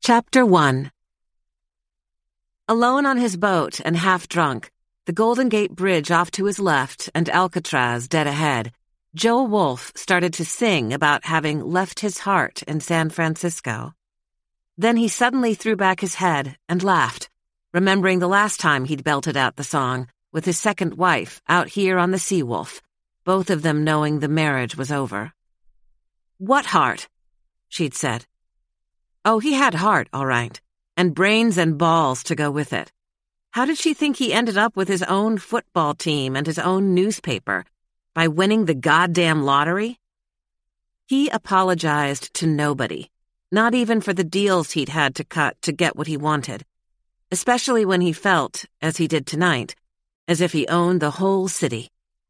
Chapter 1. Alone on his boat and half drunk, the Golden Gate Bridge off to his left and Alcatraz dead ahead, Joe Wolfe started to sing about having left his heart in San Francisco. Then he suddenly threw back his head and laughed, remembering the last time he'd belted out the song with his second wife out here on the Seawolf, both of them knowing the marriage was over. "What heart?" she'd said. Oh, he had heart, all right, and brains and balls to go with it. How did she think he ended up with his own football team and his own newspaper? By winning the goddamn lottery? He apologized to nobody, not even for the deals he'd had to cut to get what he wanted, especially when he felt, as he did tonight, as if he owned the whole city.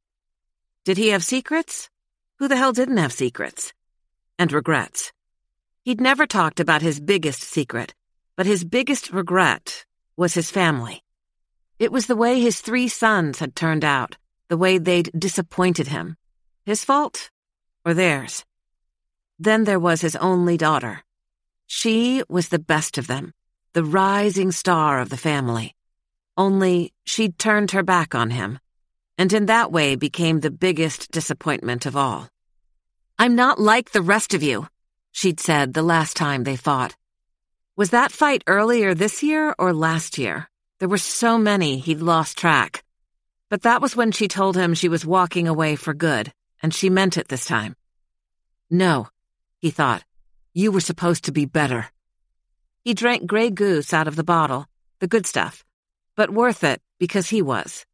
Did he have secrets? Who the hell didn't have secrets? And regrets. He'd never talked about his biggest secret, but his biggest regret was his family. It was the way his 3 sons had turned out, the way they'd disappointed him. His fault or theirs? Then there was his only daughter. She was the best of them, the rising star of the family. Only she'd turned her back on him, and in that way became the biggest disappointment of all. "I'm not like the rest of you," she'd said the last time they fought. Was that fight earlier this year or last year? There were so many he'd lost track. But that was when she told him she was walking away for good, and she meant it this time. No, he thought. You were supposed to be better. He drank Grey Goose out of the bottle, the good stuff, but worth it because he was.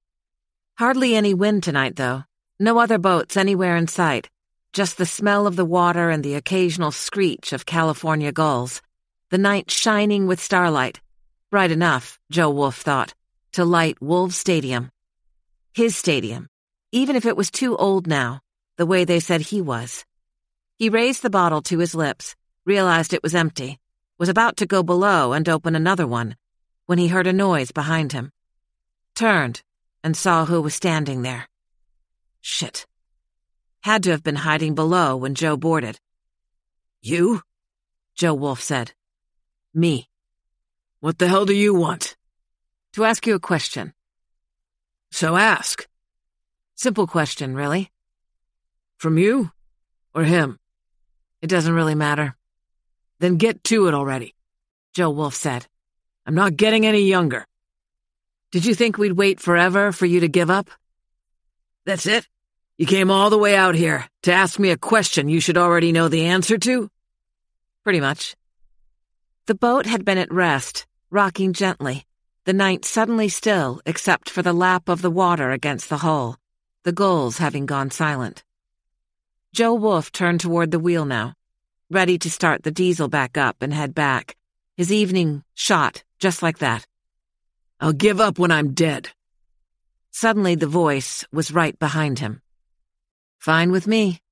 Hardly any wind tonight, though. No other boats anywhere in sight. Just the smell of the water and the occasional screech of California gulls. The night shining with starlight. Bright enough, Joe Wolfe thought, to light Wolves Stadium. His stadium, even if it was too old now, the way they said he was. He raised the bottle to his lips, realized it was empty, was about to go below and open another one, when he heard a noise behind him. Turned and saw who was standing there. Shit. Had to have been hiding below when Joe boarded. "You?" Joe Wolfe said. "Me." "What the hell do you want?" "To ask you a question." "So ask." "Simple question, really." "From you? Or him?" "It doesn't really matter." "Then get to it already," Joe Wolfe said. "I'm not getting any younger." "Did you think we'd wait forever for you to give up?" "That's it? You came all the way out here to ask me a question you should already know the answer to?" "Pretty much." The boat had been at rest, rocking gently, the night suddenly still except for the lap of the water against the hull, the gulls having gone silent. Joe Wolfe turned toward the wheel now, ready to start the diesel back up and head back, his evening shot just like that. "I'll give up when I'm dead." Suddenly the voice was right behind him. "Fine with me."